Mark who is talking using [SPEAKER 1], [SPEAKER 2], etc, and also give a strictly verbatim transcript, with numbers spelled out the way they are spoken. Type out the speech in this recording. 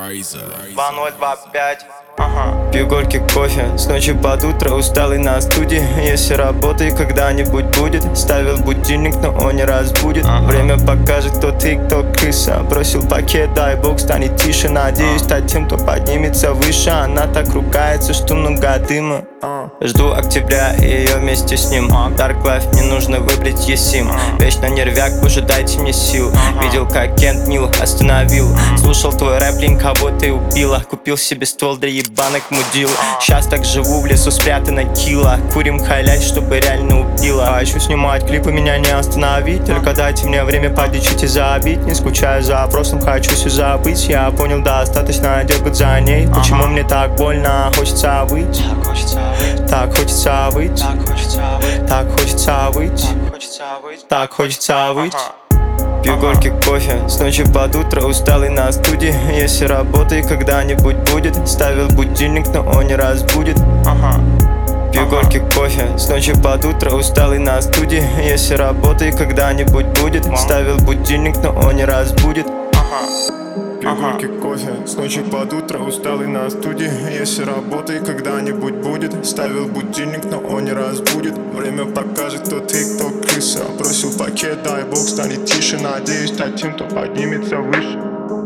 [SPEAKER 1] два ноль два пять. Ага. Пью горький кофе, с ночи под утро, усталый на студии. Если работы когда-нибудь будет, ставил будильник, но он не разбудит. ага. Время покажет, кто ты, кто крыса. Бросил пакет, дай бог станет тише. Надеюсь стать тем, кто поднимется выше. Она так ругается, что много дыма. Жду октября и ее вместе с ним. Dark Life, мне нужно выбрать есим. Вечно нервяк, боже, дайте мне сил. Видел, как Кент Нил остановил. Слушал твой рэп, лень, кого ты убила. Купил себе ствол для ебанок мудил. Сейчас так живу, в лесу спрятана килла. Курим халять, чтобы реально убила. Хочу снимать клипы, меня не остановить. Только дайте мне время подлечить и забить. Не скучаю за прошлым, хочу все забыть. Я понял, достаточно дергать за ней. Почему мне так больно, хочется выйти. Так хочется выйти, так хочется выйти, так хочется выйти. Пью горький кофе, с ночи под утро, усталый на студии. Если работы когда-нибудь будет, ставил будильник, но он не разбудит. Пью горький кофе, с ночи под утро, усталый на студии. Если работы когда-нибудь будет, ставил будильник, но он не разбудит.
[SPEAKER 2] Пью горький кофе, с ночи под утро, усталый на студии. Если работы когда-нибудь будет, ставил будильник, но он не разбудит. Время покажет, кто ты, кто крыса. Бросил пакет, дай бог станет тише. Надеюсь стать тем, кто поднимется выше.